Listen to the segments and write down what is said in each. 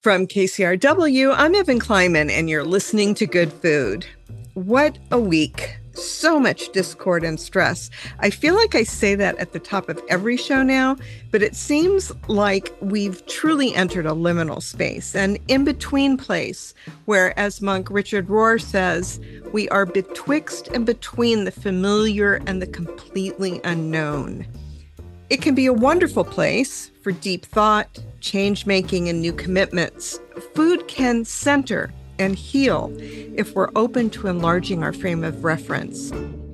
From KCRW, I'm Evan Kleiman, and you're listening to Good Food. What a week. So much discord and stress. I feel like I say that at the top of every show now, but it seems like we've truly entered a liminal space, an in-between place where, as monk Richard Rohr says, we are betwixt and between the familiar and the completely unknown. It can be a wonderful place for deep thought, change-making, and new commitments. Food can center and heal if we're open to enlarging our frame of reference.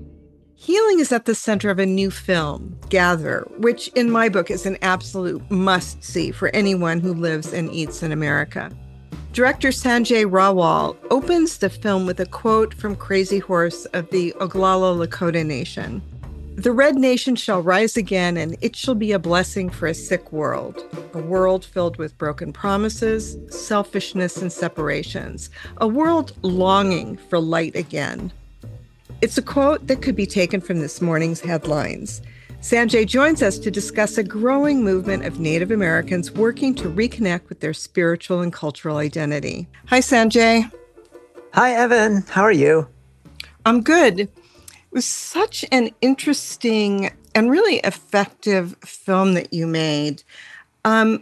Healing is at the center of a new film, Gather, which in my book is an absolute must-see for anyone who lives and eats in America. Director Sanjay Rawal opens the film with a quote from Crazy Horse of the Oglala Lakota Nation. "The Red Nation shall rise again, and it shall be a blessing for a sick world, a world filled with broken promises, selfishness, and separations, a world longing for light again." It's a quote that could be taken from this morning's headlines. Sanjay joins us to discuss a growing movement of Native Americans working to reconnect with their spiritual and cultural identity. Hi, Sanjay. Hi, Evan. How are you? I'm good. It was such an interesting and really effective film that you made. What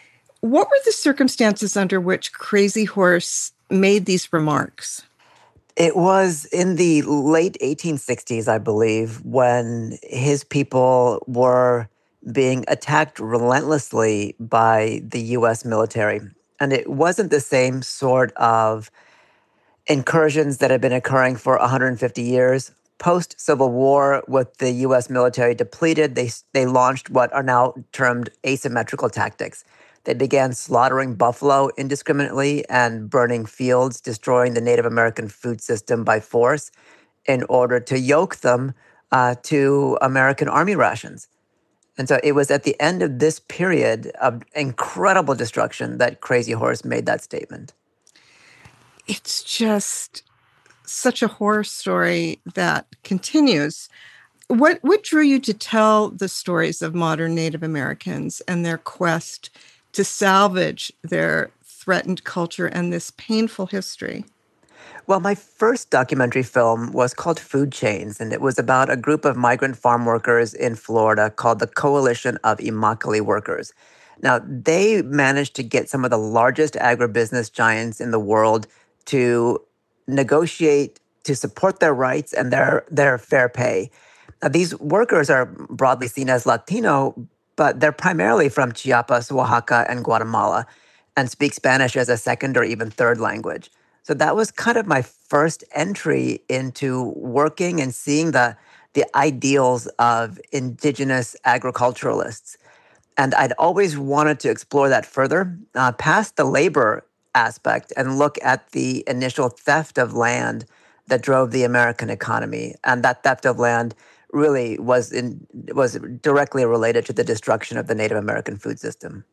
were the circumstances under which Crazy Horse made these remarks? It was in the late 1860s, I believe, when his people were being attacked relentlessly by the U.S. military. And it wasn't the same sort of incursions that had been occurring for 150 years. Post-Civil War, with the U.S. military depleted, they launched what are now termed asymmetrical tactics. They began slaughtering buffalo indiscriminately and burning fields, destroying the Native American food system by force in order to yoke them to American army rations. And so it was at the end of this period of incredible destruction that Crazy Horse made that statement. It's just such a horror story that continues. What drew you to tell the stories of modern Native Americans and their quest to salvage their threatened culture and this painful history? Well, my first documentary film was called Food Chains, and it was about a group of migrant farm workers in Florida called the Coalition of Immokalee Workers. Now, they managed to get some of the largest agribusiness giants in the world to negotiate to support their rights and their fair pay. Now, these workers are broadly seen as Latino, but they're primarily from Chiapas, Oaxaca, and Guatemala, and speak Spanish as a second or even third language. So that was kind of my first entry into working and seeing the ideals of indigenous agriculturalists. And I'd always wanted to explore that further, past the labor aspect, and look at the initial theft of land that drove the American economy. And that theft of land really was directly related to the destruction of the Native American food system.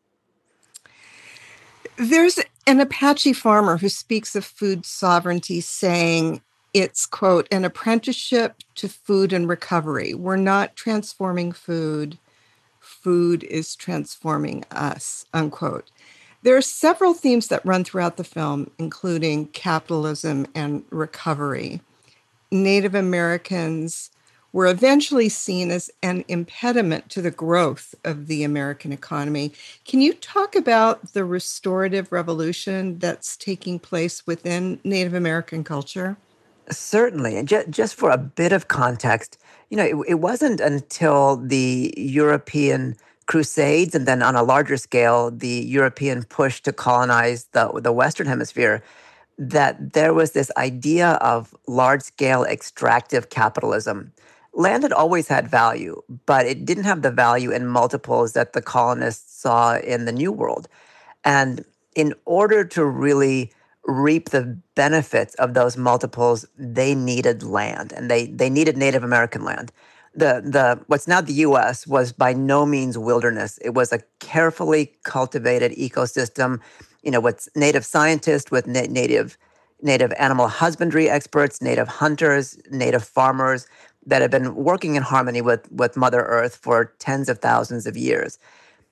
There's an Apache farmer who speaks of food sovereignty, saying it's, quote, an apprenticeship to food and recovery. We're not transforming food. Food is transforming us, unquote. There are several themes that run throughout the film, including capitalism and recovery. Native Americans were eventually seen as an impediment to the growth of the American economy. Can you talk about the restorative revolution that's taking place within Native American culture? Certainly. And just for a bit of context, it wasn't until the European Crusades and then on a larger scale, the European push to colonize the Western Hemisphere, that there was this idea of large-scale extractive capitalism. Land had always had value, but it didn't have the value in multiples that the colonists saw in the New World. And in order to really reap the benefits of those multiples, they needed land, and they needed Native American land. The what's now the U.S. was by no means wilderness. It was a carefully cultivated ecosystem, with native scientists, with native animal husbandry experts, native hunters, native farmers that have been working in harmony with Mother Earth for tens of thousands of years.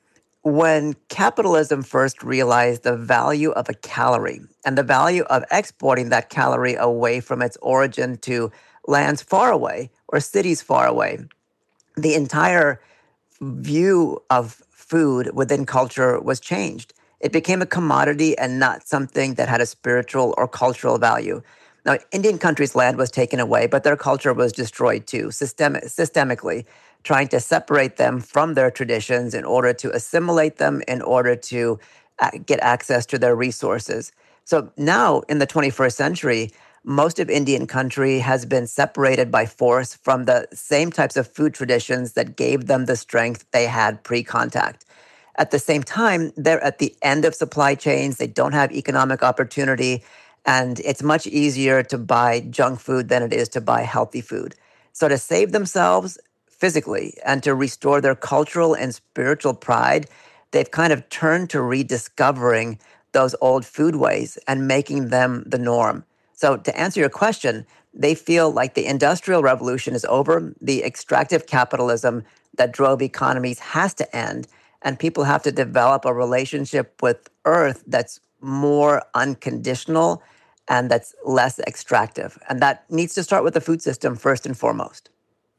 when capitalism first realized the value of a calorie and the value of exporting that calorie away from its origin to lands far away or cities far away, the entire view of food within culture was changed. It became a commodity and not something that had a spiritual or cultural value. Now, Indian country's land was taken away, but their culture was destroyed too, systemically, trying to separate them from their traditions in order to assimilate them, in order to get access to their resources. So now in the 21st century, most of Indian country has been separated by force from the same types of food traditions that gave them the strength they had pre contact. At the same time, they're at the end of supply chains, they don't have economic opportunity, and it's much easier to buy junk food than it is to buy healthy food. So, to save themselves physically and to restore their cultural and spiritual pride, they've kind of turned to rediscovering those old foodways and making them the norm. So, to answer your question, they feel like the Industrial Revolution is over. The extractive capitalism that drove economies has to end, and people have to develop a relationship with Earth that's more unconditional and that's less extractive. And that needs to start with the food system first and foremost.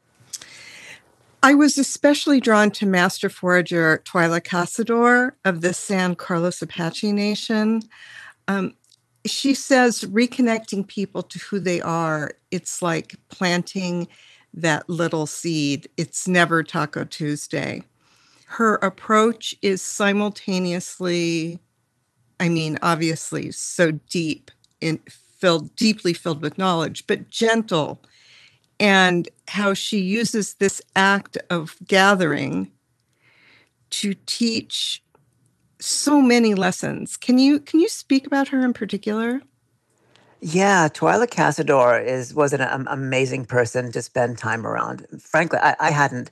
I was especially drawn to master forager Twyla Casador of the San Carlos Apache Nation. She says reconnecting people to who they are, it's like planting that little seed. It's never Taco Tuesday. Her approach is simultaneously, obviously so deeply filled with knowledge, but gentle, and how she uses this act of gathering to teach so many lessons. Can you speak about her in particular? Yeah, Twyla Casador was an amazing person to spend time around. Frankly, I hadn't,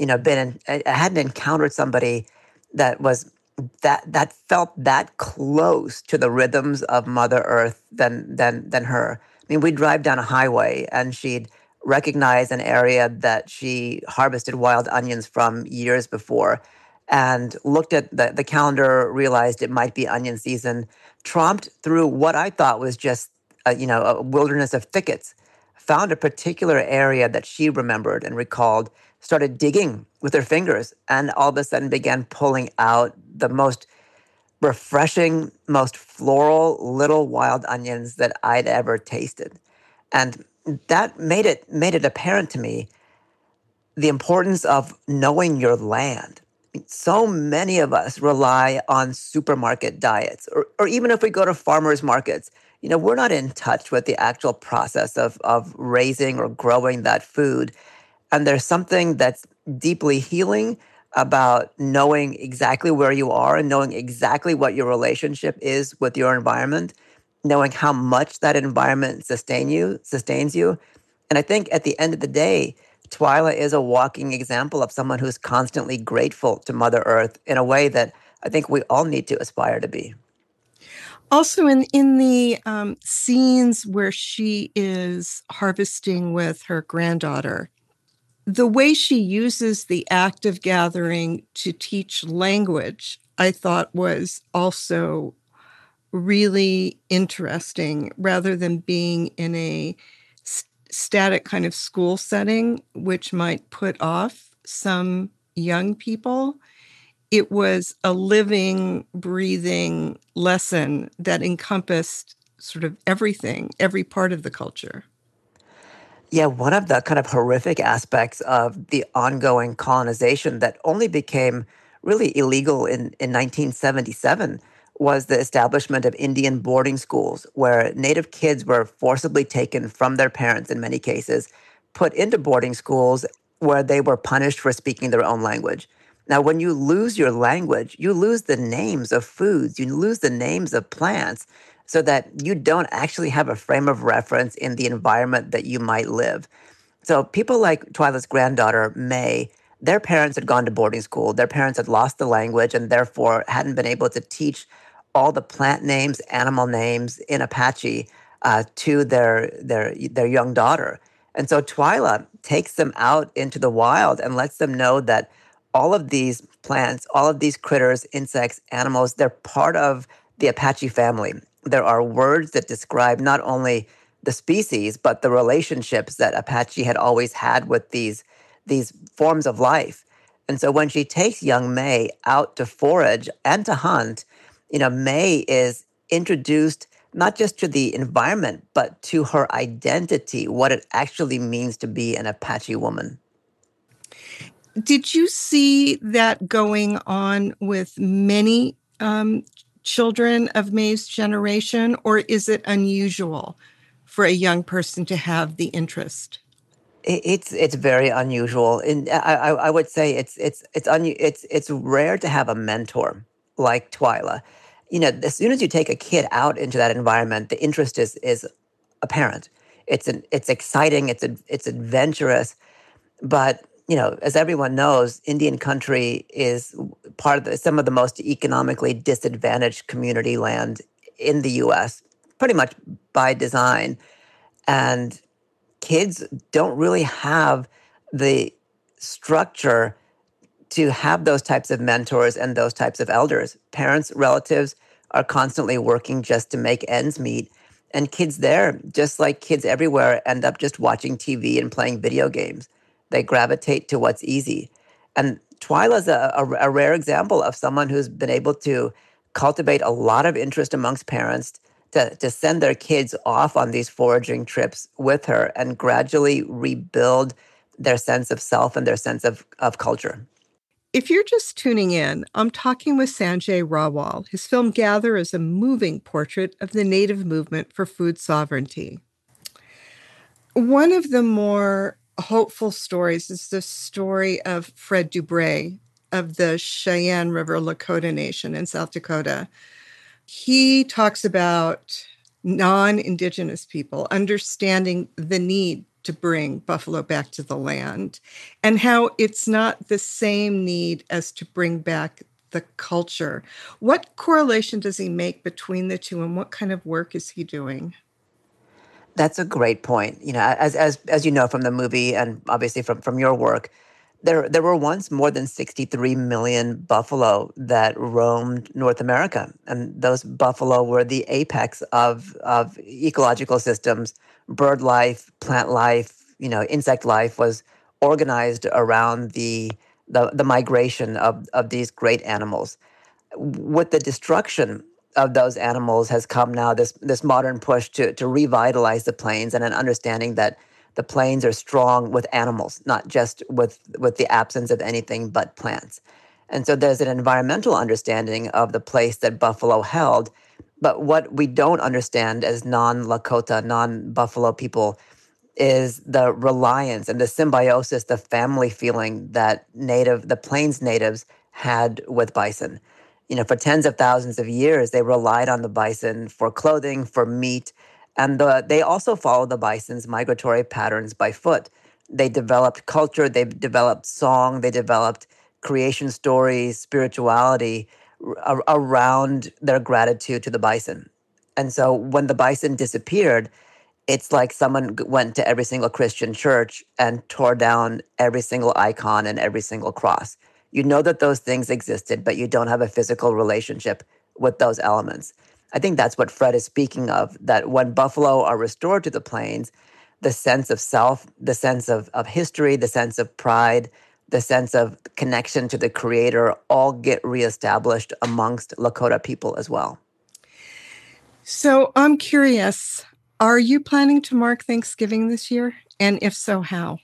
I hadn't encountered somebody that was that felt that close to the rhythms of Mother Earth than her. I mean, we'd drive down a highway and she'd recognize an area that she harvested wild onions from years before and looked at the calendar, realized it might be onion season, tromped through what I thought was just a wilderness of thickets, found a particular area that she remembered and recalled, started digging with her fingers, and all of a sudden began pulling out the most refreshing, most floral little wild onions that I'd ever tasted. And that made it apparent to me the importance of knowing your land. So many of us rely on supermarket diets, or even if we go to farmers markets, we're not in touch with the actual process of raising or growing that food. And there's something that's deeply healing about knowing exactly where you are and knowing exactly what your relationship is with your environment, knowing how much that environment sustains you. And I think at the end of the day, Twyla is a walking example of someone who's constantly grateful to Mother Earth in a way that I think we all need to aspire to be. Also, in the scenes where she is harvesting with her granddaughter, the way she uses the act of gathering to teach language, I thought was also really interesting, rather than being in a static kind of school setting, which might put off some young people. It was a living, breathing lesson that encompassed sort of everything, every part of the culture. Yeah, one of the kind of horrific aspects of the ongoing colonization that only became really illegal in 1977 was the establishment of Indian boarding schools, where Native kids were forcibly taken from their parents in many cases, put into boarding schools where they were punished for speaking their own language. Now, when you lose your language, you lose the names of foods, you lose the names of plants, so that you don't actually have a frame of reference in the environment that you might live. So people like Twyla's granddaughter, May, their parents had gone to boarding school. Their parents had lost the language and therefore hadn't been able to teach all the plant names, animal names in Apache to their young daughter. And so Twyla takes them out into the wild and lets them know that all of these plants, all of these critters, insects, animals, they're part of the Apache family. There are words that describe not only the species, but the relationships that Apache had always had with these forms of life. And so when she takes young May out to forage and to hunt, May is introduced not just to the environment, but to her identity, what it actually means to be an Apache woman. Did you see that going on with many children of May's generation, or is it unusual for a young person to have the interest? It's very unusual, and I would say it's rare to have a mentor like Twyla. As soon as you take a kid out into that environment, the interest is apparent. It's exciting. It's adventurous. But as everyone knows, Indian country is part of some of the most economically disadvantaged community land in the U.S., pretty much by design, and kids don't really have the structure to have those types of mentors and those types of elders. Parents, relatives are constantly working just to make ends meet. And kids there, just like kids everywhere, end up just watching TV and playing video games. They gravitate to what's easy. And Twyla's a rare example of someone who's been able to cultivate a lot of interest amongst parents to send their kids off on these foraging trips with her and gradually rebuild their sense of self and their sense of culture. If you're just tuning in, I'm talking with Sanjay Rawal. His film Gather is a moving portrait of the Native movement for food sovereignty. One of the more hopeful stories is the story of Fred Dubray of the Cheyenne River Lakota Nation in South Dakota. He talks about non-Indigenous people understanding the need to bring buffalo back to the land and how it's not the same need as to bring back the culture. What correlation does he make between the two, and what kind of work is he doing? That's a great point. As you know from the movie and obviously from your work, there were once more than 63 million buffalo that roamed North America, and those buffalo were the apex of ecological systems. Bird life, plant life, insect life was organized around the migration of these great animals. With the destruction of those animals has come now this modern push to revitalize the plains, and an understanding that the plains are strong with animals, not just with the absence of anything but plants. And so there's an environmental understanding of the place that buffalo held. But what we don't understand as non-Lakota, non-Buffalo people is the reliance and the symbiosis, the family feeling that the Plains natives had with bison. For tens of thousands of years, they relied on the bison for clothing, for meat, and they also followed the bison's migratory patterns by foot. They developed culture, they developed song, they developed creation stories, spirituality around their gratitude to the bison. And so when the bison disappeared, it's like someone went to every single Christian church and tore down every single icon and every single cross. You know that those things existed, but you don't have a physical relationship with those elements. I think that's what Fred is speaking of, that when buffalo are restored to the plains, the sense of self, the sense of history, the sense of pride, the sense of connection to the creator all get reestablished amongst Lakota people as well. So I'm curious, are you planning to mark Thanksgiving this year? And if so, how?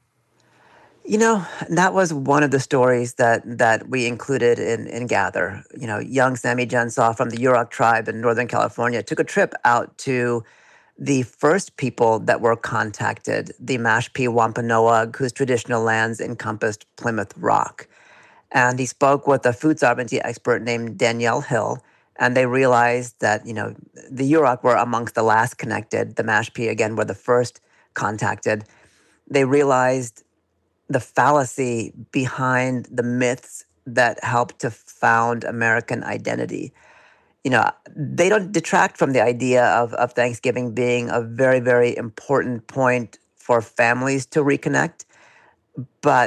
That was one of the stories that we included in Gather. Young Sammy Gensaw from the Yurok tribe in Northern California took a trip out to the first people that were contacted, the Mashpee Wampanoag, whose traditional lands encompassed Plymouth Rock. And he spoke with a food sovereignty expert named Danielle Hill, and they realized that, the Yurok were amongst the last connected. The Mashpee, again, were the first contacted. They realized the fallacy behind the myths that helped to found American identity. They don't detract from the idea of Thanksgiving being a very, very important point for families to reconnect. But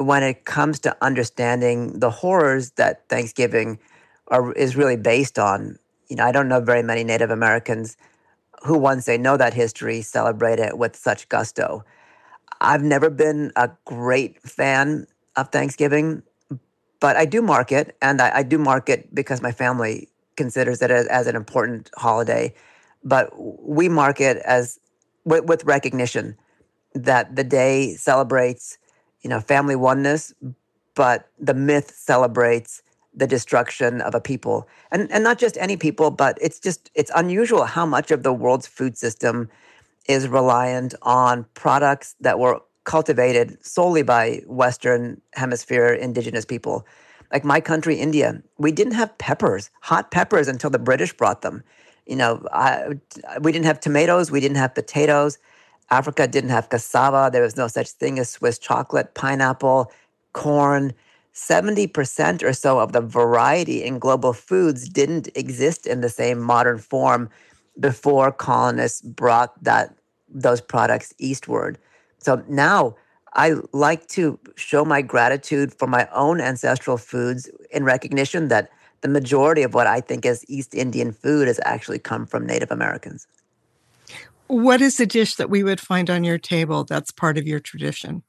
when it comes to understanding the horrors that Thanksgiving is really based on. I don't know very many Native Americans who, once they know that history, celebrate it with such gusto. I've never been a great fan of Thanksgiving, but I do mark it, and I do mark it because my family considers it as an important holiday. But we mark it as with recognition that the day celebrates, family oneness, but the myth celebrates the destruction of a people. And not just any people, but it's unusual how much of the world's food system is reliant on products that were cultivated solely by Western Hemisphere indigenous people. Like my country, India, we didn't have peppers, hot peppers, until the British brought them. We didn't have tomatoes, we didn't have potatoes. Africa didn't have cassava. There was no such thing as Swiss chocolate, pineapple, corn. 70% or so of the variety in global foods didn't exist in the same modern form before colonists brought those products eastward. So now I like to show my gratitude for my own ancestral foods in recognition that the majority of what I think is East Indian food has actually come from Native Americans. What is a dish that we would find on your table that's part of your tradition?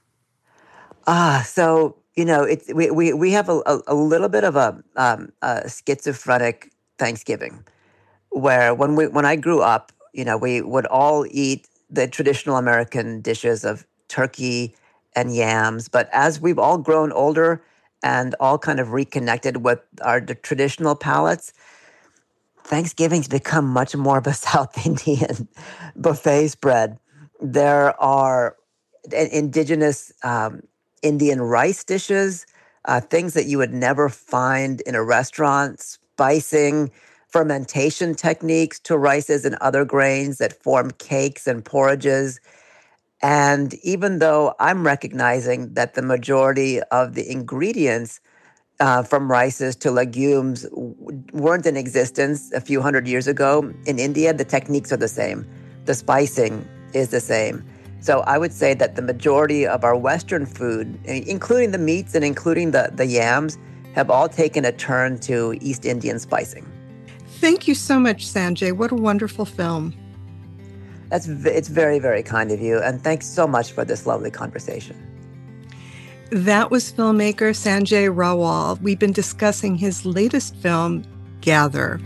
So we have a little bit of a schizophrenic Thanksgiving, where when I grew up, we would all eat the traditional American dishes of turkey and yams. But as we've all grown older and all kind of reconnected with the traditional palates, Thanksgiving's become much more of a South Indian buffet spread. There are indigenous Indian rice dishes, things that you would never find in a restaurant, spicing, fermentation techniques to rices and other grains that form cakes and porridges. And even though I'm recognizing that the majority of the ingredients from rices to legumes weren't in existence a few hundred years ago, in India, the techniques are the same. The spicing is the same. So I would say that the majority of our Western food, including the meats and including the yams, have all taken a turn to East Indian spicing. Thank you so much, Sanjay. What a wonderful film. It's very, very kind of you. And thanks so much for this lovely conversation. That was filmmaker Sanjay Rawal. We've been discussing his latest film, Gather.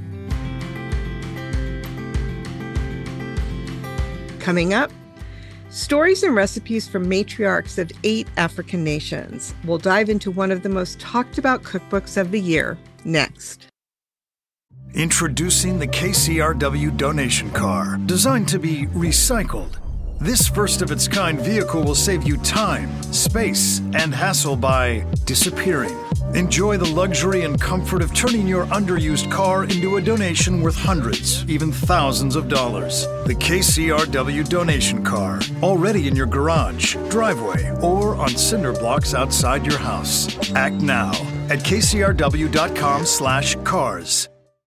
Coming up, stories and recipes from matriarchs of 8 African nations. We'll dive into one of the most talked about cookbooks of the year next. Introducing the KCRW donation car, designed to be recycled. This first-of-its-kind vehicle will save you time, space, and hassle by disappearing. Enjoy the luxury and comfort of turning your underused car into a donation worth hundreds, even thousands of dollars. The KCRW donation car, already in your garage, driveway, or on cinder blocks outside your house. Act now at kcrw.com/cars.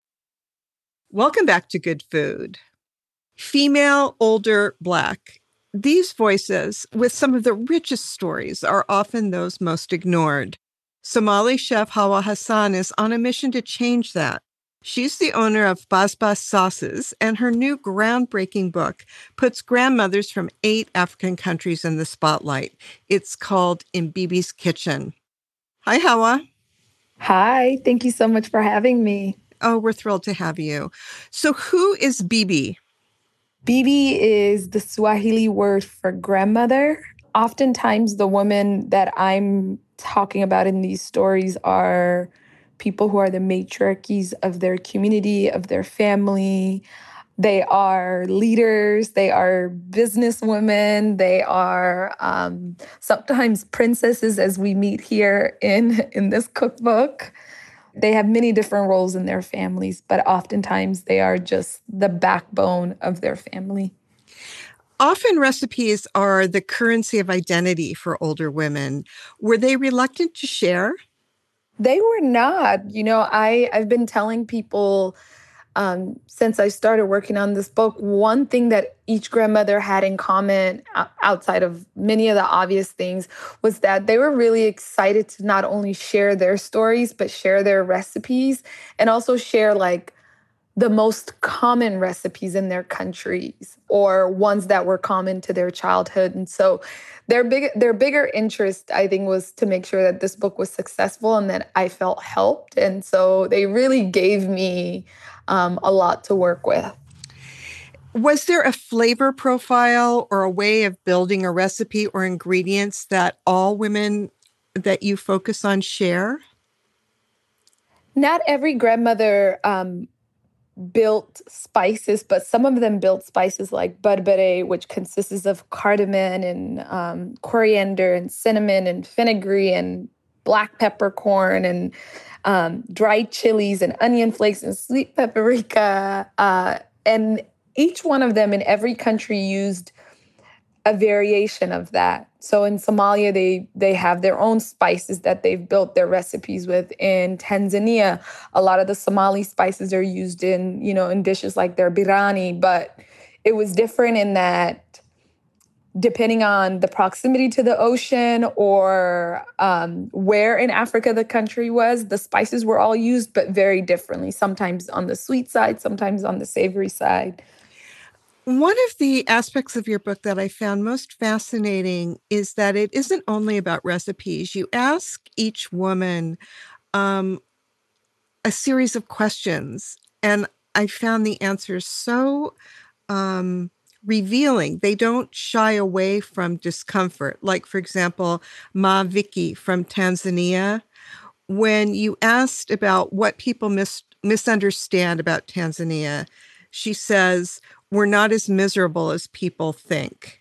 Welcome back to Good Food. Female, older, Black. These voices, with some of the richest stories, are often those most ignored. Somali chef Hawa Hassan is on a mission to change that. She's the owner of Basbas Sauces, and her new groundbreaking book puts grandmothers from 8 African countries in the spotlight. It's called In Bibi's Kitchen. Hi, Hawa. Hi, thank you so much for having me. Oh, we're thrilled to have you. So who is Bibi? Bibi is the Swahili word for grandmother. Oftentimes, the women that I'm talking about in these stories are people who are the matriarchies of their community, of their family. They are leaders. They are businesswomen. They are sometimes princesses, as we meet here in this cookbook. They have many different roles in their families, but oftentimes they are just the backbone of their family. Often recipes are the currency of identity for older women. Were they reluctant to share? They were not. I've been telling people since I started working on this book, one thing that each grandmother had in common, outside of many of the obvious things, was that they were really excited to not only share their stories, but share their recipes and also share like the most common recipes in their countries or ones that were common to their childhood. And so their bigger interest, I think, was to make sure that this book was successful and that I felt helped. And so they really gave me a lot to work with. Was there a flavor profile or a way of building a recipe or ingredients that all women that you focus on share? Not every grandmother built spices, but some of them built spices like berbere, which consists of cardamom and coriander and cinnamon and fenugreek and black peppercorn and dried chilies and onion flakes and sweet paprika. And each one of them in every country used a variation of that. So in Somalia, they have their own spices that they've built their recipes with. In Tanzania, a lot of the Somali spices are used in dishes like their biryani, but it was different in that depending on the proximity to the ocean or where in Africa the country was, the spices were all used, but very differently, sometimes on the sweet side, sometimes on the savory side. One of the aspects of your book that I found most fascinating is that it isn't only about recipes. You ask each woman a series of questions, and I found the answers so revealing. They don't shy away from discomfort. Like, for example, Ma Vicky from Tanzania, when you asked about what people misunderstand about Tanzania, she says, "We're not as miserable as people think."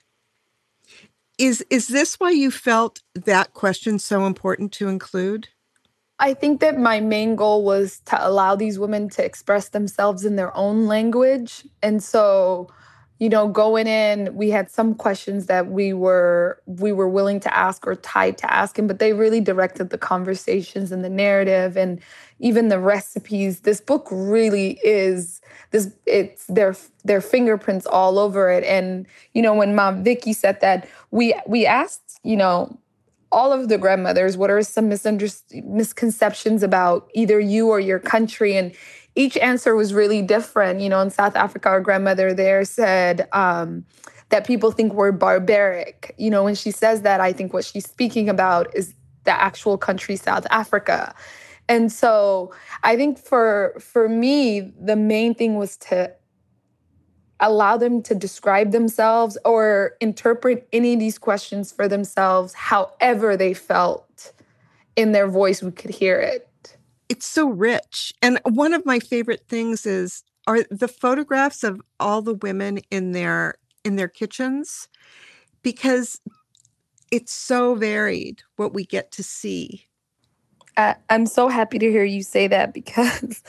Is this why you felt that question so important to include? I think that my main goal was to allow these women to express themselves in their own language. And so, going in, we had some questions that we were willing to ask or tied to asking, but they really directed the conversations and the narrative and even the recipes. This book really is it's their fingerprints all over it. And, when Mom Vicky said that, we asked, all of the grandmothers, what are some misconceptions about either you or your country? And each answer was really different. In South Africa, our grandmother there said that people think we're barbaric. When she says that, I think what she's speaking about is the actual country, South Africa. And so I think for me, the main thing was to allow them to describe themselves or interpret any of these questions for themselves, however they felt in their voice, we could hear it. It's so rich. And one of my favorite things are the photographs of all the women in their kitchens, because it's so varied what we get to see. I'm so happy to hear you say that because,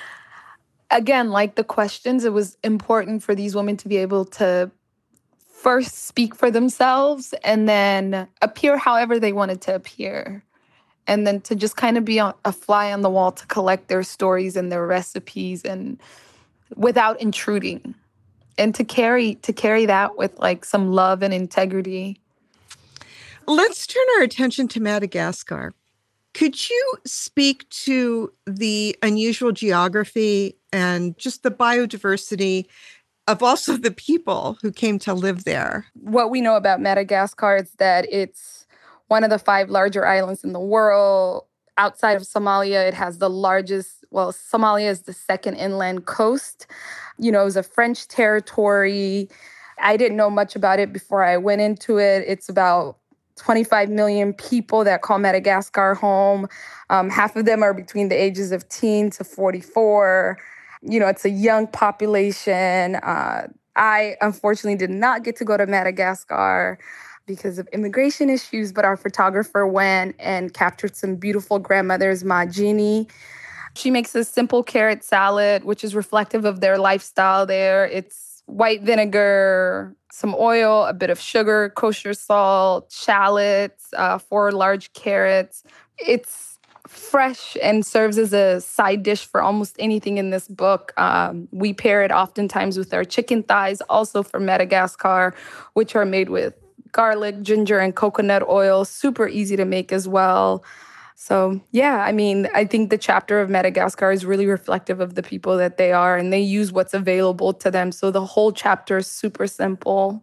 again, like the questions, it was important for these women to be able to first speak for themselves and then appear however they wanted to appear. And then to just kind of be a fly on the wall to collect their stories and their recipes and without intruding. And to carry that with like some love and integrity. Let's turn our attention to Madagascar. Could you speak to the unusual geography and just the biodiversity of also the people who came to live there? What we know about Madagascar is that it's one of the 5 larger islands in the world. Outside of Somalia, it has the largest, Somalia is the second inland coast. It was a French territory. I didn't know much about it before I went into it. It's about 25 million people that call Madagascar home. Half of them are between the ages of 10 to 44. It's a young population. I unfortunately did not get to go to Madagascar because of immigration issues, but our photographer went and captured some beautiful grandmothers, Majini. She makes a simple carrot salad, which is reflective of their lifestyle there. It's white vinegar, some oil, a bit of sugar, kosher salt, shallots, 4 large carrots. It's fresh and serves as a side dish for almost anything in this book. We pair it oftentimes with our chicken thighs, also from Madagascar, which are made with garlic, ginger, and coconut oil. Super easy to make as well. So, yeah, I mean, I think the chapter of Madagascar is really reflective of the people that they are, and they use what's available to them. So the whole chapter is super simple.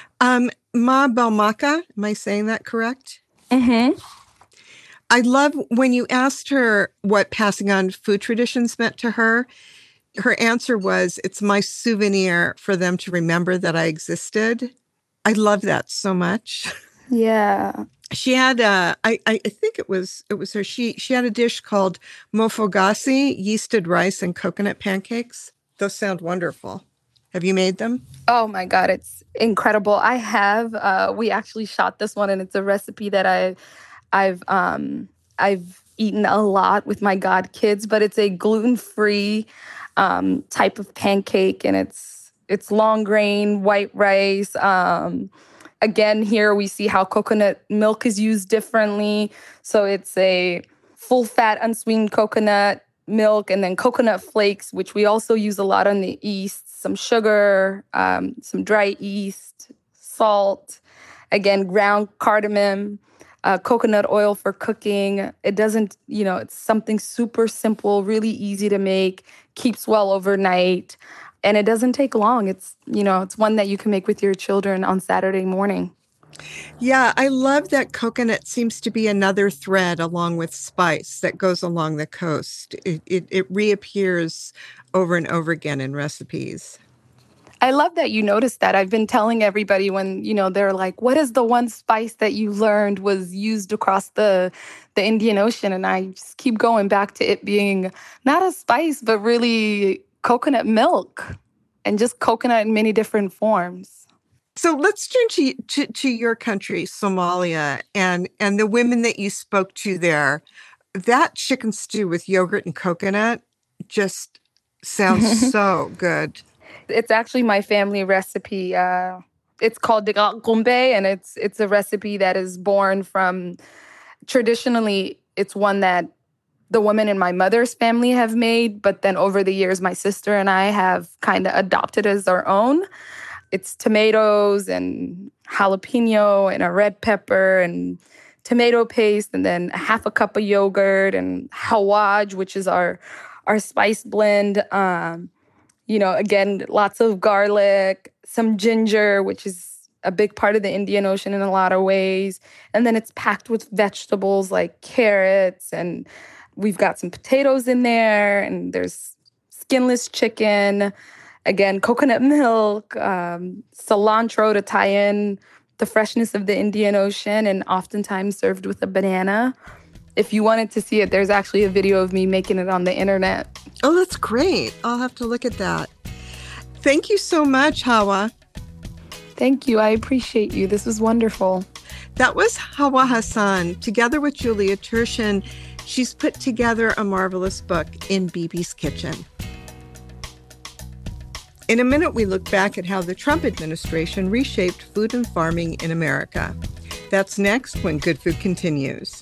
Ma Belmaka, am I saying that correct? Mm-hmm. I love when you asked her what passing on food traditions meant to her. Her answer was, it's my souvenir for them to remember that I existed. I love that so much. Yeah. She had I think it was her. She had a dish called mofogasi, yeasted rice and coconut pancakes. Those sound wonderful. Have you made them? Oh my God, it's incredible. I have. We actually shot this one, and it's a recipe that I've eaten a lot with my godkids. But it's a gluten-free type of pancake, and it's long grain, white rice. Again, here we see how coconut milk is used differently. So it's a full-fat, unsweetened coconut milk, and then coconut flakes, which we also use a lot on the East. Some sugar, some dry yeast, salt, again, ground cardamom, coconut oil for cooking. It doesn't, it's something super simple, really easy to make, keeps well overnight. And it doesn't take long. It's one that you can make with your children on Saturday morning. Yeah, I love that coconut seems to be another thread along with spice that goes along the coast. It reappears over and over again in recipes. I love that you noticed that. I've been telling everybody when, they're like, what is the one spice that you learned was used across the Indian Ocean? And I just keep going back to it being not a spice, but really coconut milk, and just coconut in many different forms. So let's turn to your country, Somalia, and the women that you spoke to there. That chicken stew with yogurt and coconut just sounds so good. It's actually my family recipe. It's called Digal Gumbe, and it's a recipe that is born from, traditionally, it's one that the women in my mother's family have made, but then over the years, my sister and I have kind of adopted as our own. It's tomatoes and jalapeno and a red pepper and tomato paste, and then half a cup of yogurt and hawaj, which is our spice blend. Again, lots of garlic, some ginger, which is a big part of the Indian Ocean in a lot of ways. And then it's packed with vegetables like carrots, and we've got some potatoes in there, and there's skinless chicken, again, coconut milk, cilantro to tie in the freshness of the Indian Ocean, and oftentimes served with a banana. If you wanted to see it, there's actually a video of me making it on the internet. Oh, that's great. I'll have to look at that. Thank you so much, Hawa. Thank you. I appreciate you. This was wonderful. That was Hawa Hassan. Together with Julia Turshen, she's put together a marvelous book, In Bibi's Kitchen. In a minute, we look back at how the Trump administration reshaped food and farming in America. That's next when Good Food continues.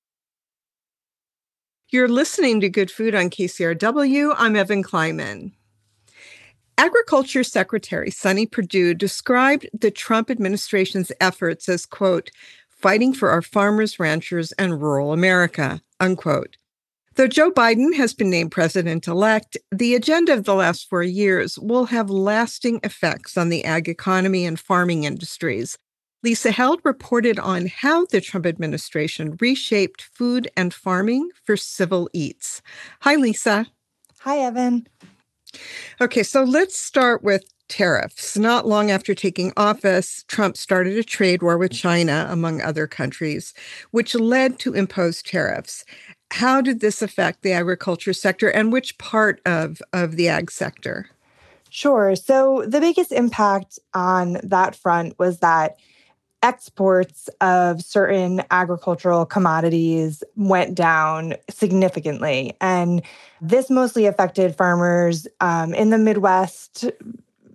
You're listening to Good Food on KCRW. I'm Evan Kleiman. Agriculture Secretary Sonny Perdue described the Trump administration's efforts as, quote, fighting for our farmers, ranchers, and rural America, unquote. Though Joe Biden has been named president-elect, the agenda of the last 4 years will have lasting effects on the ag economy and farming industries. Lisa Held reported on how the Trump administration reshaped food and farming for civil eats. Hi, Lisa. Hi, Evan. Okay, so let's start with tariffs. Not long after taking office, Trump started a trade war with China, among other countries, which led to imposed tariffs. How did this affect the agriculture sector, and which part of the ag sector? Sure. So the biggest impact on that front was that exports of certain agricultural commodities went down significantly. And this mostly affected farmers in the Midwest,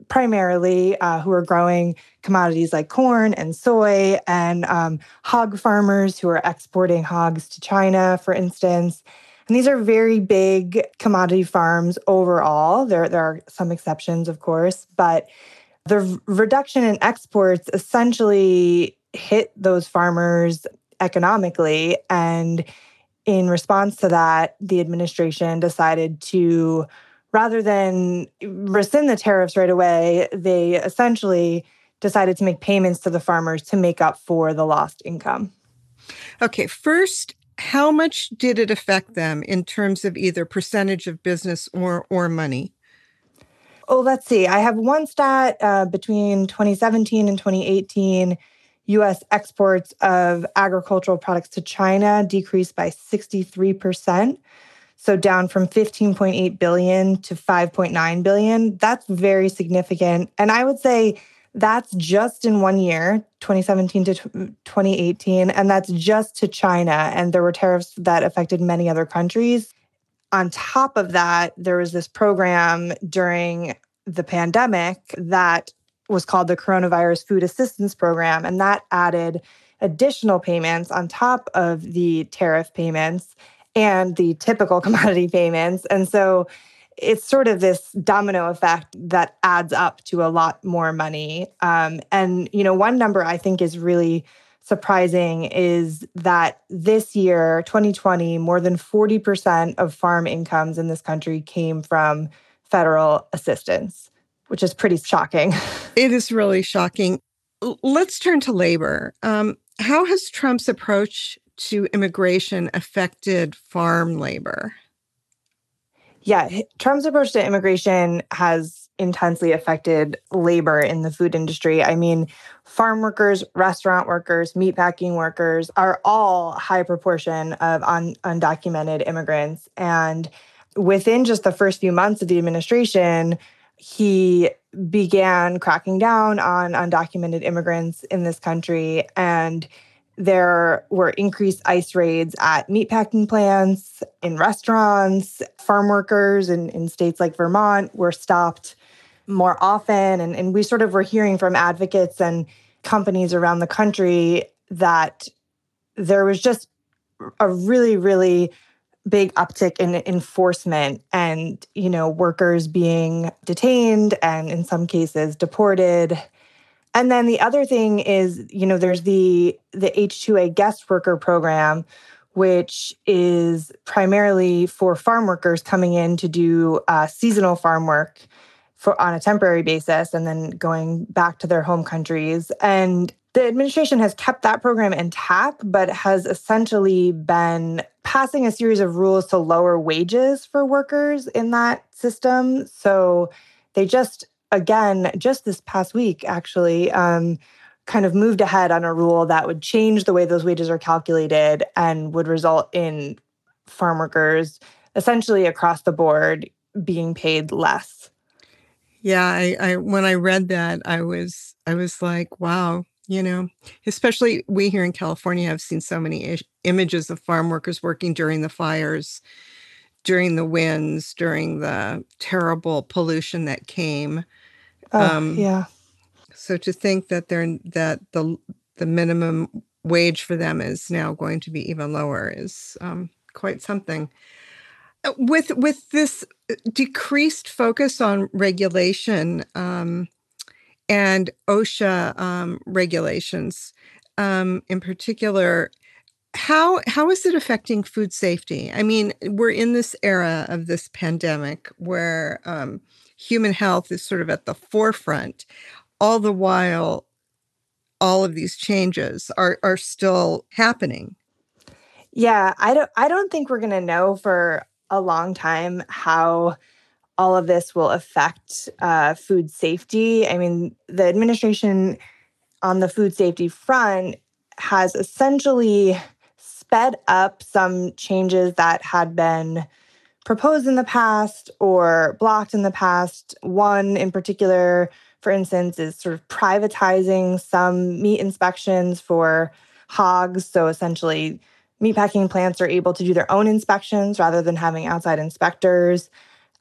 primarily, who are growing commodities like corn and soy, and hog farmers who are exporting hogs to China, for instance. And these are very big commodity farms overall. There are some exceptions, of course, but the reduction in exports essentially hit those farmers economically. And in response to that, the administration decided to, rather than rescind the tariffs right away, they essentially decided to make payments to the farmers to make up for the lost income. Okay, first, how much did it affect them in terms of either percentage of business or money? Oh, let's see. I have one stat between 2017 and 2018. U.S. exports of agricultural products to China decreased by 63%. So down from 15.8 billion to 5.9 billion. That's very significant. And I would say that's just in 1 year, 2017 to 2018. And that's just to China. And there were tariffs that affected many other countries. On top of that, there was this program during the pandemic that was called the Coronavirus Food Assistance Program. And that added additional payments on top of the tariff payments and the typical commodity payments. And so it's sort of this domino effect that adds up to a lot more money. And, one number I think is really surprising is that this year, 2020, more than 40% of farm incomes in this country came from federal assistance, which is pretty shocking. It is really shocking. Let's turn to labor. How has Trump's approach to immigration affected farm labor? Yeah, Trump's approach to immigration has intensely affected labor in the food industry. I mean, farm workers, restaurant workers, meatpacking workers are all a high proportion of undocumented immigrants. And within just the first few months of the administration, he began cracking down on undocumented immigrants in this country. And there were increased ICE raids at meatpacking plants, in restaurants. Farm workers in states like Vermont were stopped more often. And we sort of were hearing from advocates and companies around the country that there was just a really, really big uptick in enforcement and, workers being detained and in some cases deported. And then the other thing is, there's the H-2A guest worker program, which is primarily for farm workers coming in to do seasonal farm work on a temporary basis and then going back to their home countries. And the administration has kept that program intact, but has essentially been passing a series of rules to lower wages for workers in that system. So they just this past week, actually, kind of moved ahead on a rule that would change the way those wages are calculated and would result in farm workers essentially across the board being paid less. Yeah, I when I read that, I was like, wow, especially we here in California have seen so many images of farm workers working during the fires, during the winds, during the terrible pollution that came. Yeah. So to think that the minimum wage for them is now going to be even lower is quite something. With this decreased focus on regulation and OSHA regulations in particular, how is it affecting food safety? I mean, we're in this era of this pandemic where human health is sort of at the forefront. All the while, all of these changes are still happening. Yeah, I don't think we're going to know for a long time how all of this will affect food safety. I mean, the administration on the food safety front has essentially sped up some changes that had been proposed in the past or blocked in the past. One in particular, for instance, is sort of privatizing some meat inspections for hogs. So essentially, meatpacking plants are able to do their own inspections rather than having outside inspectors.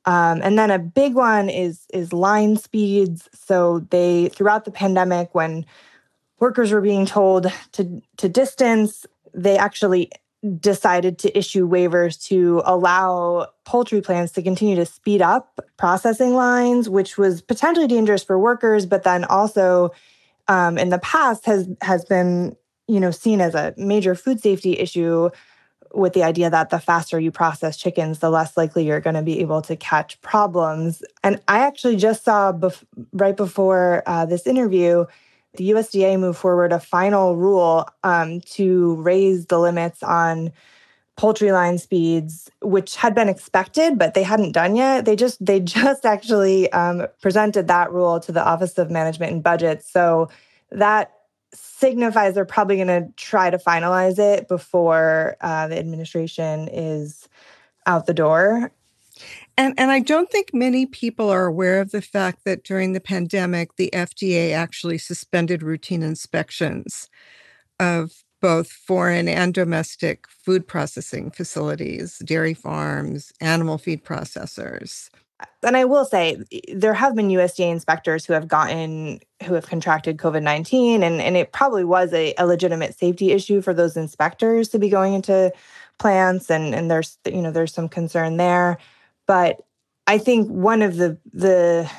And then a big one is line speeds. So throughout the pandemic, when workers were being told to distance, they actually decided to issue waivers to allow poultry plants to continue to speed up processing lines, which was potentially dangerous for workers, but then also in the past has been seen as a major food safety issue, with the idea that the faster you process chickens, the less likely you're going to be able to catch problems. And I actually just saw right before this interview, the USDA moved forward a final rule to raise the limits on poultry line speeds, which had been expected, but they hadn't done yet. They just actually presented that rule to the Office of Management and Budget. So that signifies they're probably going to try to finalize it before the administration is out the door. And I don't think many people are aware of the fact that during the pandemic, the FDA actually suspended routine inspections of both foreign and domestic food processing facilities, dairy farms, animal feed processors. And I will say, there have been USDA inspectors who have contracted COVID-19, and it probably was a legitimate safety issue for those inspectors to be going into plants, and there's some concern there. But I think one of the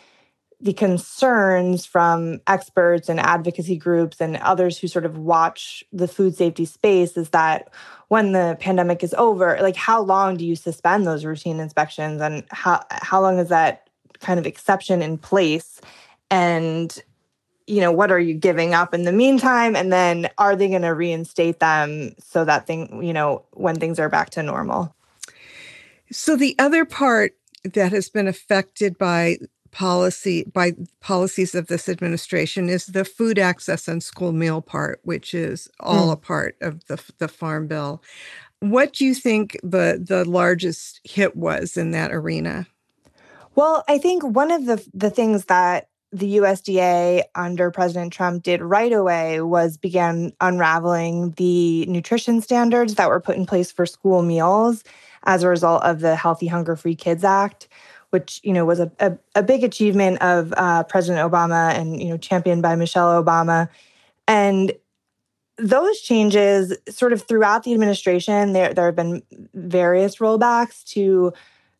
concerns from experts and advocacy groups and others who sort of watch the food safety space is that when the pandemic is over, like, how long do you suspend those routine inspections, and how long is that kind of exception in place? And, what are you giving up in the meantime? And then are they going to reinstate them so that when things are back to normal? So the other part that has been affected by policies of this administration is the food access and school meal part, which is all a part of the Farm Bill. What do you think the largest hit was in that arena? Well, I think one of the things that the USDA under President Trump did right away was began unraveling the nutrition standards that were put in place for school meals as a result of the Healthy Hunger-Free Kids Act, which, was a big achievement of President Obama and, championed by Michelle Obama. And those changes sort of throughout the administration, there have been various rollbacks to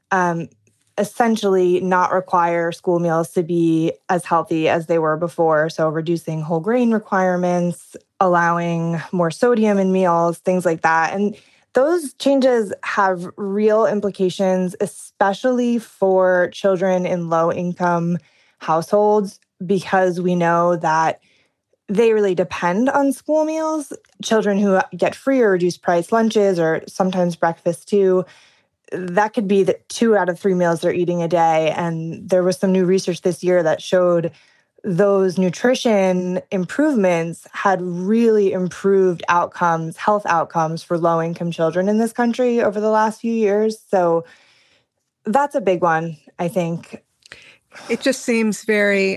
essentially not require school meals to be as healthy as they were before. So reducing whole grain requirements, allowing more sodium in meals, things like that. And those changes have real implications, especially for children in low-income households, because we know that they really depend on school meals. Children who get free or reduced price lunches, or sometimes breakfast too, that could be 2 out of 3 meals they're eating a day. And there was some new research this year that showed those nutrition improvements had really improved health outcomes for low-income children in this country over the last few years. So that's a big one, I think. It just seems very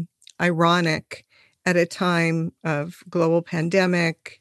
ironic at a time of global pandemic,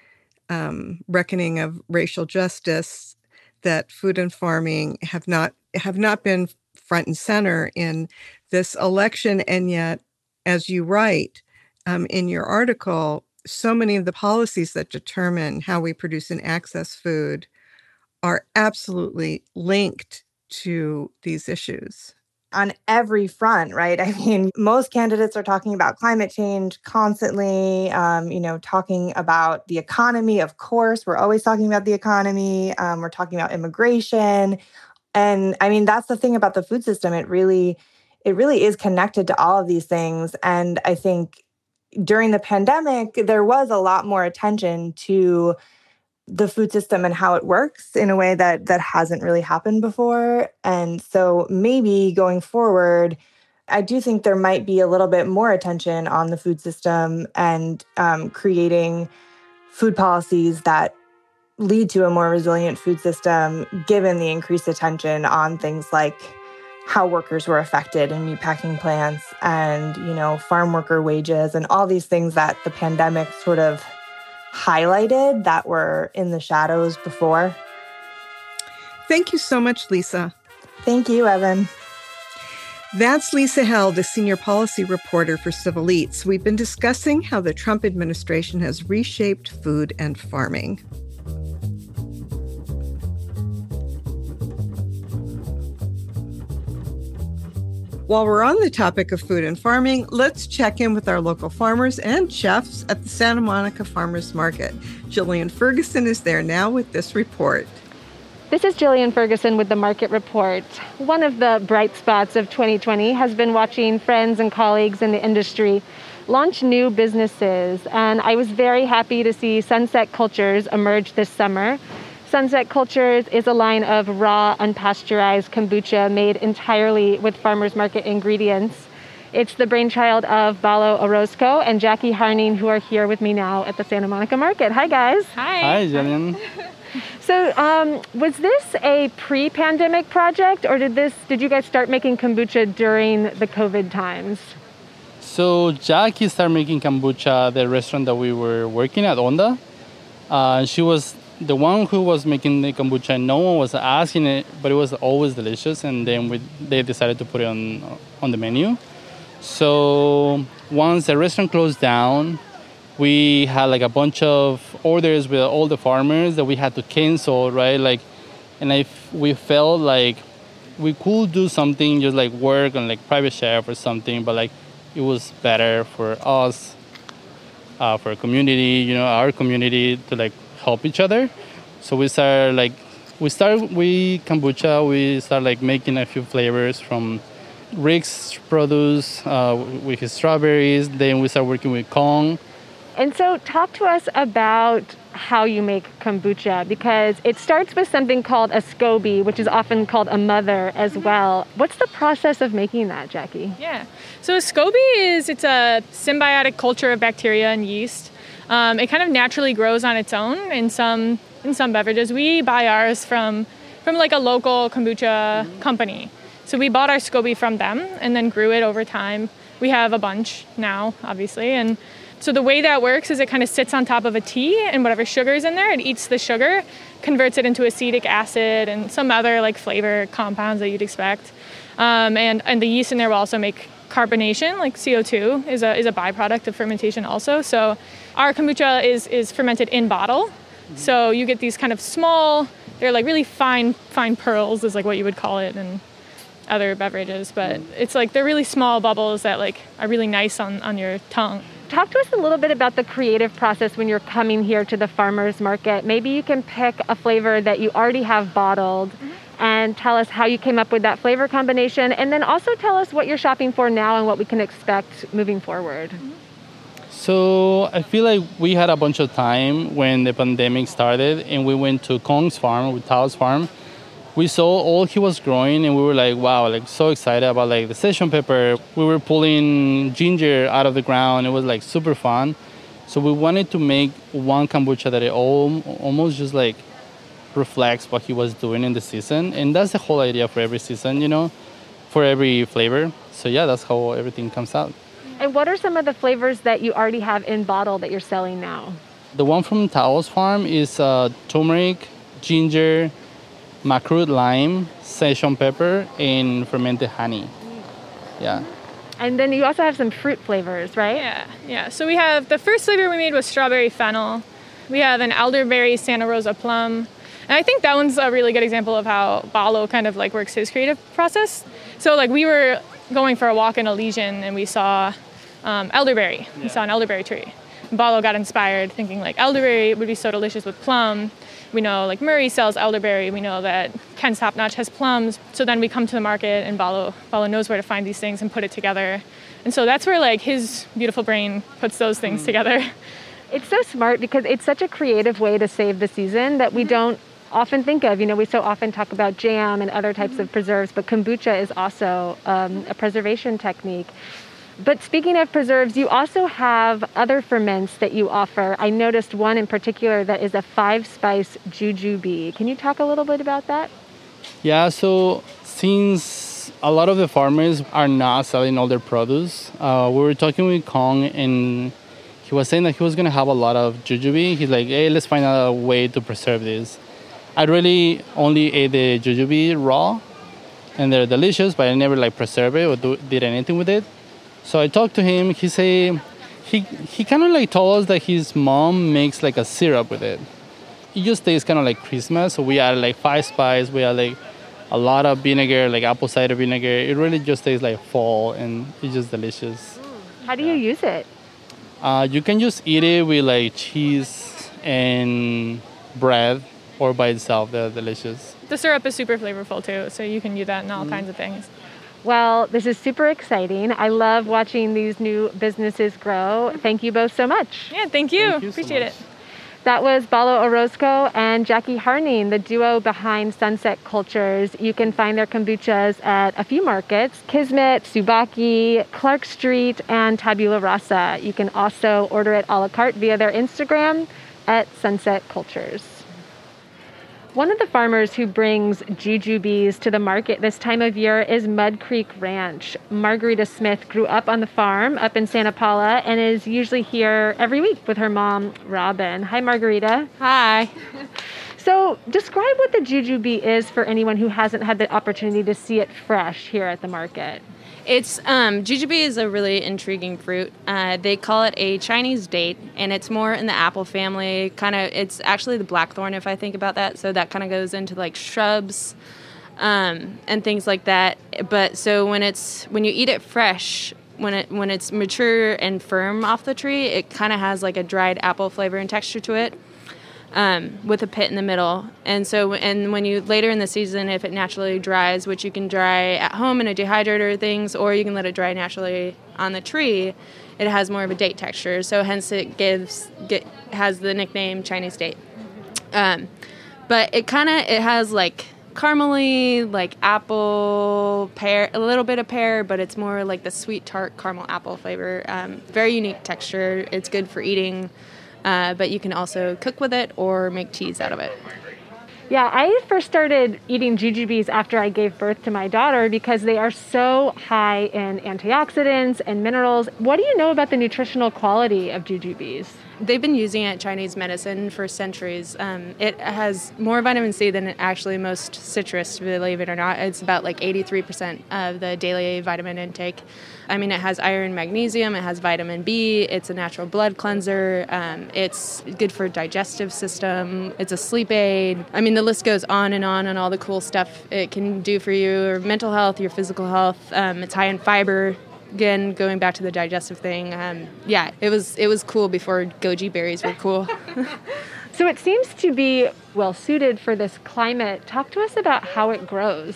reckoning of racial justice, that food and farming have not been front and center in this election, and yet, as you write in your article, so many of the policies that determine how we produce and access food are absolutely linked to these issues. On every front, right? I mean, most candidates are talking about climate change constantly, talking about the economy. Of course, we're always talking about the economy. We're talking about immigration. And I mean, that's the thing about the food system. It really is connected to all of these things. And I think during the pandemic, there was a lot more attention to the food system and how it works in a way that hasn't really happened before. And so maybe going forward, I do think there might be a little bit more attention on the food system and creating food policies that lead to a more resilient food system, given the increased attention on things like how workers were affected in meatpacking plants and, farm worker wages and all these things that the pandemic sort of highlighted that were in the shadows before. Thank you so much, Lisa. Thank you, Evan. That's Lisa Held, the senior policy reporter for Civil Eats. We've been discussing how the Trump administration has reshaped food and farming. While we're on the topic of food and farming, let's check in with our local farmers and chefs at the Santa Monica Farmers Market. Jillian Ferguson is there now with this report. This is Jillian Ferguson with the Market Report. One of the bright spots of 2020 has been watching friends and colleagues in the industry launch new businesses. And I was very happy to see Sunset Cultures emerge this summer. Sunset Cultures is a line of raw, unpasteurized kombucha made entirely with farmers market ingredients. It's the brainchild of Balo Orozco and Jackie Harning, who are here with me now at the Santa Monica Market. Hi, guys. Hi. Hi, Jillian. So was this a pre-pandemic project, or did you guys start making kombucha during the COVID times? So Jackie started making kombucha at the restaurant that we were working at, Onda. She was the one who was making the kombucha. No one was asking it, but it was always delicious. And then they decided to put it on the menu. So once the restaurant closed down, we had like a bunch of orders with all the farmers that we had to cancel, right? We felt like we could do something, just like work on like private chef or something, but like it was better for us, for community, our community to like help each other. So we started kombucha. We started like making a few flavors from Rick's produce with his strawberries. Then we started working with Kong. And so talk to us about how you make kombucha, because it starts with something called a SCOBY, which is often called a mother as well. What's the process of making that, Jackie? Yeah. So a SCOBY it's a symbiotic culture of bacteria and yeast. It kind of naturally grows on its own in some beverages. We buy ours from like a local kombucha company. So we bought our SCOBY from them and then grew it over time. We have a bunch now, obviously, and so the way that works is it kind of sits on top of a tea, and whatever sugar is in there, it eats the sugar, converts it into acetic acid and some other like flavor compounds that you'd expect. And the yeast in there will also make carbonation, like CO2 is a byproduct of fermentation also. So our kombucha is fermented in bottle. So you get these kind of small, they're like really fine pearls is like what you would call it in other beverages, but it's like they're really small bubbles that like are really nice on your tongue. Talk to us a little bit about the creative process when you're coming here to the farmers market. Maybe you can pick a flavor that you already have bottled and tell us how you came up with that flavor combination, and then also tell us what you're shopping for now and what we can expect moving forward. So I feel like we had a bunch of time when the pandemic started, and we went to Kong's farm, with Tao's farm. We saw all he was growing, and we were like, wow, like so excited about like the session pepper. We were pulling ginger out of the ground. It was like super fun. So we wanted to make one kombucha that it almost just like reflects what he was doing in the season. And that's the whole idea for every season, for every flavor. So yeah, that's how everything comes out. And what are some of the flavors that you already have in bottle that you're selling now? The one from Tao's farm is turmeric, ginger, macroot lime, session pepper, and fermented honey. Yeah. And then you also have some fruit flavors, right? Yeah. So we have, the first flavor we made was strawberry fennel. We have an elderberry Santa Rosa plum. And I think that one's a really good example of how Balo kind of like works his creative process. So like we were going for a walk in Elysian and we saw elderberry. Yeah. We saw an elderberry tree. And Balo got inspired thinking like elderberry would be so delicious with plum. We know like Murray sells elderberry. We know that Ken's Top Notch has plums. So then we come to the market and Balo knows where to find these things and put it together. And so that's where like his beautiful brain puts those things together. It's so smart because it's such a creative way to save the season that we don't often think of. We so often talk about jam and other types of preserves, but kombucha is also a preservation technique. But speaking of preserves, you also have other ferments that you offer. I noticed one in particular that is a 5-spice jujube. Can you talk a little bit about that? Yeah, so since a lot of the farmers are not selling all their produce, we were talking with Kong and he was saying that he was going to have a lot of jujube. He's like, hey, let's find out a way to preserve this. I really only ate the jujube raw. and they're delicious, but I never like preserve it or did anything with it. So I talked to him. He kind of like told us that his mom makes like a syrup with it. It just tastes kind of like Christmas. So we add like 5 spices. We add like a lot of vinegar, like apple cider vinegar. It really just tastes like fall, and it's just delicious. How do you use it? You can just eat it with like cheese and bread, or by itself. They're delicious. The syrup is super flavorful too, so you can use that in all kinds of things. Well, this is super exciting. I love watching these new businesses grow. Thank you both so much. Yeah, thank you. Appreciate it. That was Balo Orozco and Jackie Harning, the duo behind Sunset Cultures. You can find their kombuchas at a few markets: Kismet, Subaki, Clark Street, and Tabula Rasa. You can also order it a la carte via their Instagram at Sunset Cultures. One of the farmers who brings jujubes to the market this time of year is Mud Creek Ranch. Margarita Smith grew up on the farm up in Santa Paula and is usually here every week with her mom, Robin. Hi, Margarita. Hi. So describe what the jujube is for anyone who hasn't had the opportunity to see it fresh here at the market. It's jujube is a really intriguing fruit. They call it a Chinese date, and it's more in the apple family. It's actually the blackthorn, if I think about that. So that kind of goes into like shrubs and things like that. But so when you eat it fresh, when it's mature and firm off the tree, it kind of has like a dried apple flavor and texture to it. With a pit in the middle. And when you later in the season, if it naturally dries, which you can dry at home in a dehydrator or things, or you can let it dry naturally on the tree, it has more of a date texture. So hence it has the nickname Chinese date. But it has like caramely, like apple, pear, a little bit of pear, but it's more like the sweet tart caramel apple flavor. Very unique texture. It's good for eating. But you can also cook with it or make teas out of it. Yeah, I first started eating jujubes after I gave birth to my daughter because they are so high in antioxidants and minerals. What do you know about the nutritional quality of jujubes? They've been using it in Chinese medicine for centuries. It has more vitamin C than actually most citrus, believe it or not. It's about like 83% of the daily vitamin intake. I mean, it has iron, magnesium, it has vitamin B, it's a natural blood cleanser, it's good for digestive system, it's a sleep aid. I mean, the list goes on and all the cool stuff it can do for your mental health, your physical health. It's high in fiber. Again, going back to the digestive thing, it was cool before goji berries were cool. So it seems to be well suited for this climate. Talk to us about how it grows.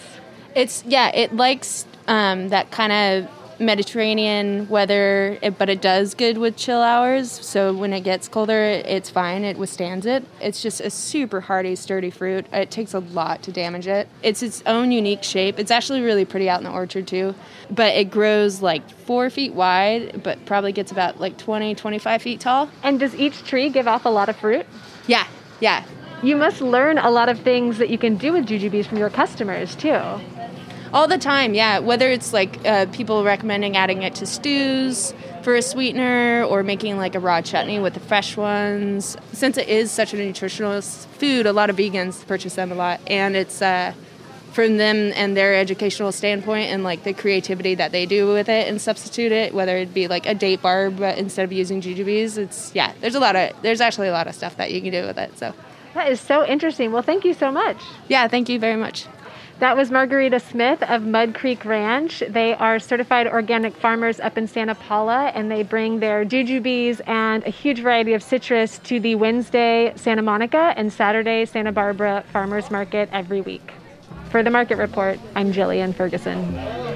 It likes that kind of Mediterranean weather, but it does good with chill hours. So when it gets colder, it's fine. It withstands it. It's just a super hardy, sturdy fruit. It takes a lot to damage it. It's its own unique shape. It's actually really pretty out in the orchard too. But it grows like 4 feet wide, but probably gets about like 20, 25 feet tall. And does each tree give off a lot of fruit? Yeah. You must learn a lot of things that you can do with jujubes from your customers too. All the time, yeah. Whether it's like people recommending adding it to stews for a sweetener or making like a raw chutney with the fresh ones. Since it is such a nutritional food, a lot of vegans purchase them a lot. And it's from them and their educational standpoint and like the creativity that they do with it and substitute it, whether it be like a date bar but instead of using jujubes. There's actually a lot of stuff that you can do with it. So that is so interesting. Well, thank you so much. Yeah, thank you very much. That was Margarita Smith of Mud Creek Ranch. They are certified organic farmers up in Santa Paula, and they bring their jujubes and a huge variety of citrus to the Wednesday Santa Monica and Saturday Santa Barbara Farmers Market every week. For the Market Report, I'm Jillian Ferguson.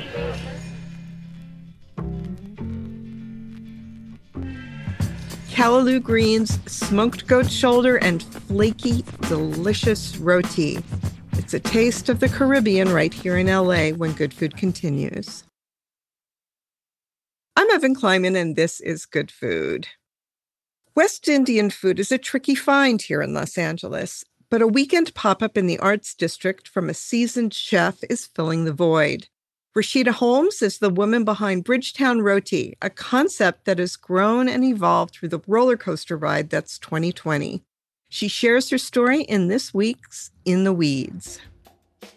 Callaloo greens, smoked goat shoulder, and flaky, delicious roti. It's a taste of the Caribbean right here in LA when Good Food continues. I'm Evan Kleiman, and this is Good Food. West Indian food is a tricky find here in Los Angeles, but a weekend pop-up in the Arts District from a seasoned chef is filling the void. Rashida Holmes is the woman behind Bridgetown Roti, a concept that has grown and evolved through the roller coaster ride that's 2020. She shares her story in this week's In the Weeds.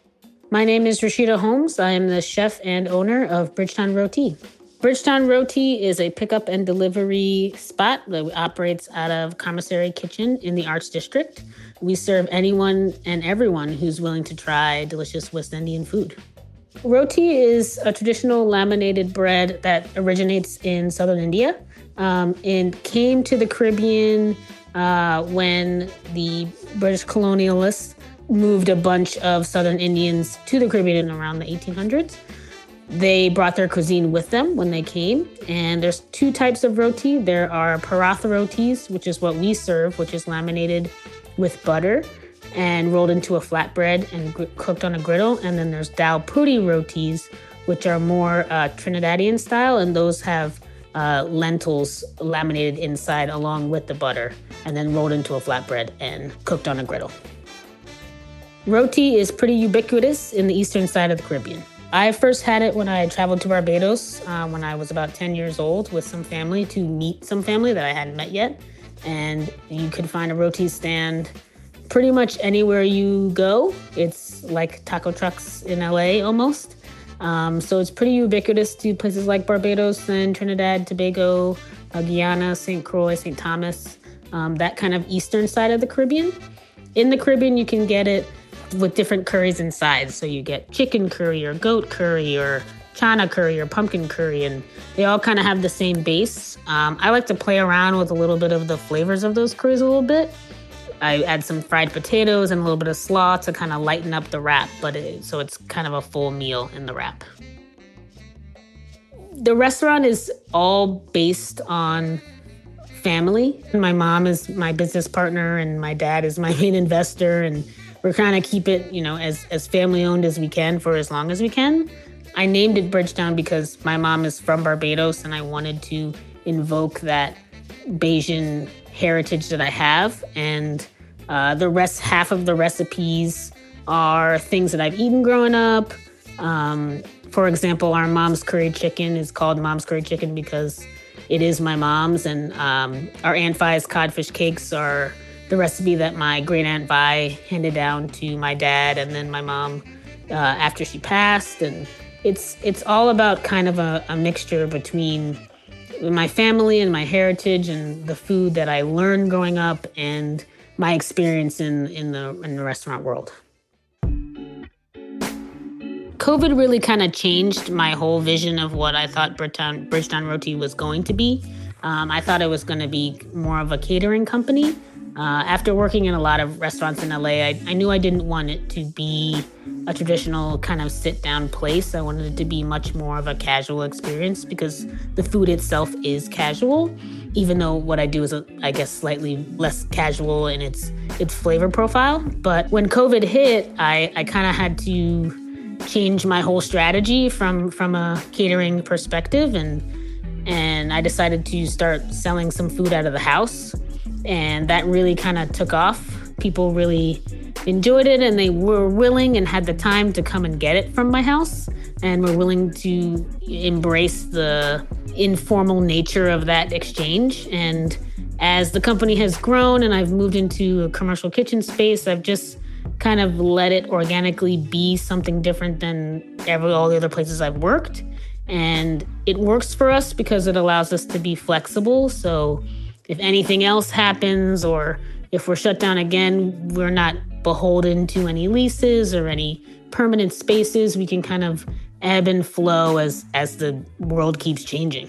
My name is Rashida Holmes. I am the chef and owner of Bridgetown Roti. Bridgetown Roti is a pickup and delivery spot that operates out of Commissary Kitchen in the Arts District. We serve anyone and everyone who's willing to try delicious West Indian food. Roti is a traditional laminated bread that originates in southern India and came to the Caribbean when the British colonialists moved a bunch of southern Indians to the Caribbean around the 1800s. They brought their cuisine with them when they came, and there's two types of roti. There are paratha rotis, which is what we serve, which is laminated with butter and rolled into a flatbread and cooked on a griddle. And then there's dal puri rotis, which are more Trinidadian style, and those have lentils laminated inside along with the butter and then rolled into a flatbread and cooked on a griddle. Roti is pretty ubiquitous in the eastern side of the Caribbean. I first had it when I traveled to Barbados when I was about 10 years old with some family to meet some family that I hadn't met yet. And you could find a roti stand pretty much anywhere you go. It's like taco trucks in LA almost. So it's pretty ubiquitous to places like Barbados and Trinidad, Tobago, Guyana, St. Croix, St. Thomas, that kind of eastern side of the Caribbean. In the Caribbean, you can get it with different curries and sides. So you get chicken curry or goat curry or chana curry or pumpkin curry, and they all kind of have the same base. I like to play around with a little bit of the flavors of those curries a little bit. I add some fried potatoes and a little bit of slaw to kind of lighten up the wrap, so it's kind of a full meal in the wrap. The restaurant is all based on family. My mom is my business partner and my dad is my main investor, and we're trying to keep it, as family owned as we can for as long as we can. I named it Bridgetown because my mom is from Barbados and I wanted to invoke that Bajan heritage that I have. And half of the recipes are things that I've eaten growing up. For example, our mom's curry chicken is called Mom's Curry Chicken because it is my mom's. And our Aunt Vi's codfish cakes are the recipe that my great Aunt Vi handed down to my dad and then my mom after she passed. And it's all about kind of a mixture between my family and my heritage and the food that I learned growing up and my experience in the restaurant world. COVID really kind of changed my whole vision of what I thought Bridgetown Roti was going to be. I thought it was going to be more of a catering company. After working in a lot of restaurants in LA, I knew I didn't want it to be a traditional kind of sit-down place. I wanted it to be much more of a casual experience because the food itself is casual, even though what I do is, I guess, slightly less casual in its flavor profile. But when COVID hit, I kind of had to change my whole strategy from a catering perspective, and I decided to start selling some food out of the house. And that really kind of took off. People really enjoyed it and they were willing and had the time to come and get it from my house and were willing to embrace the informal nature of that exchange. And as the company has grown and I've moved into a commercial kitchen space, I've just kind of let it organically be something different than all the other places I've worked. And it works for us because it allows us to be flexible. So if anything else happens or if we're shut down again, we're not beholden to any leases or any permanent spaces. We can kind of ebb and flow as the world keeps changing.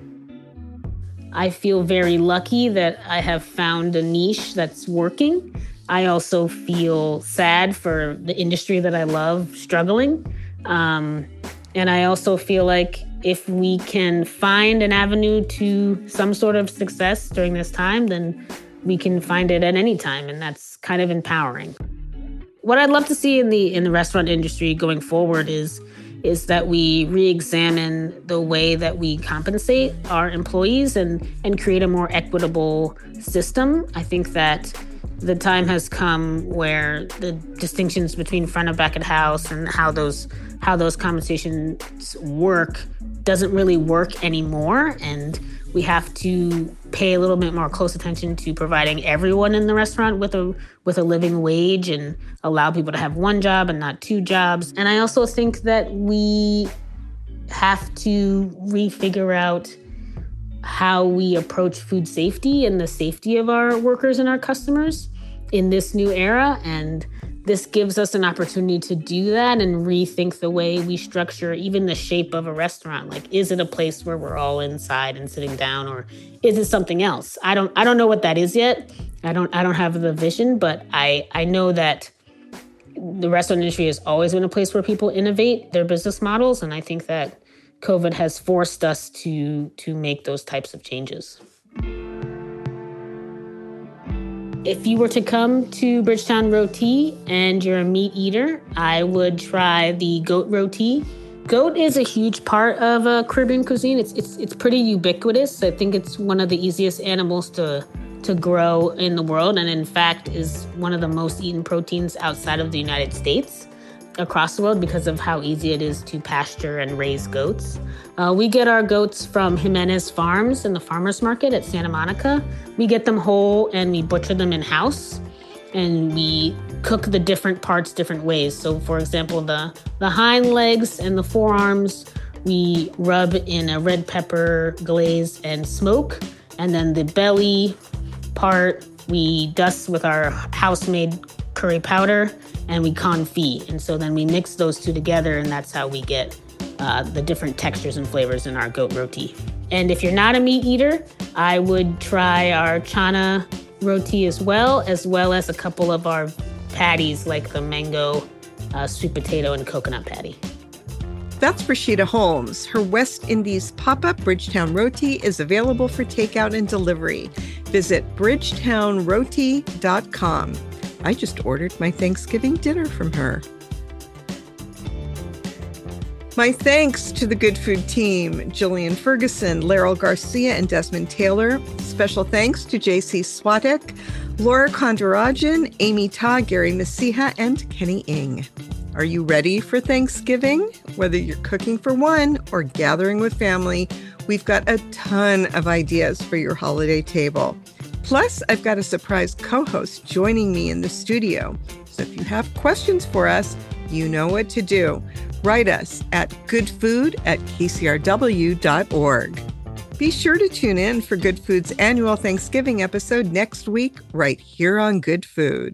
I feel very lucky that I have found a niche that's working. I also feel sad for the industry that I love struggling. And I also feel like if we can find an avenue to some sort of success during this time, then we can find it at any time, and that's kind of empowering. What I'd love to see in the restaurant industry going forward is that we re-examine the way that we compensate our employees and create a more equitable system. I think that the time has come where the distinctions between front and back of house and how those compensations work doesn't really work anymore. And We have to pay a little bit more close attention to providing everyone in the restaurant with a living wage and allow people to have one job and not two jobs. And I also think that we have to refigure out how we approach food safety and the safety of our workers and our customers in this new era. And this gives us an opportunity to do that and rethink the way we structure even the shape of a restaurant. Like, is it a place where we're all inside and sitting down, or is it something else? I don't know what that is yet. I don't have the vision, but I know that the restaurant industry has always been a place where people innovate their business models, and I think that COVID has forced us to make those types of changes. If you were to come to Bridgetown Roti and you're a meat eater, I would try the goat roti. Goat is a huge part of Caribbean cuisine. It's pretty ubiquitous. I think it's one of the easiest animals to grow in the world, and in fact is one of the most eaten proteins outside of the United States across the world because of how easy it is to pasture and raise goats. We get our goats from Jimenez Farms in the farmers market at Santa Monica. We get them whole and we butcher them in-house, and we cook the different parts different ways. So for example, the hind legs and the forearms, we rub in a red pepper glaze and smoke. And then the belly part, we dust with our house-made curry powder and we confit. And so then we mix those two together, and that's how we get the different textures and flavors in our goat roti. And if you're not a meat eater, I would try our chana roti as well as a couple of our patties like the mango, sweet potato, and coconut patty. That's Rashida Holmes. Her West Indies pop-up Bridgetown Roti is available for takeout and delivery. Visit bridgetownroti.com. I just ordered my Thanksgiving dinner from her. My thanks to the Good Food team, Jillian Ferguson, Laryl Garcia, and Desmond Taylor. Special thanks to J.C. Swatek, Laura Kondarajan, Amy Ta, Gary Masiha, and Kenny Ng. Are you ready for Thanksgiving? Whether you're cooking for one or gathering with family, we've got a ton of ideas for your holiday table. Plus, I've got a surprise co-host joining me in the studio. So if you have questions for us, you know what to do. Write us at goodfood@kcrw.org. Be sure to tune in for Good Food's annual Thanksgiving episode next week, right here on Good Food.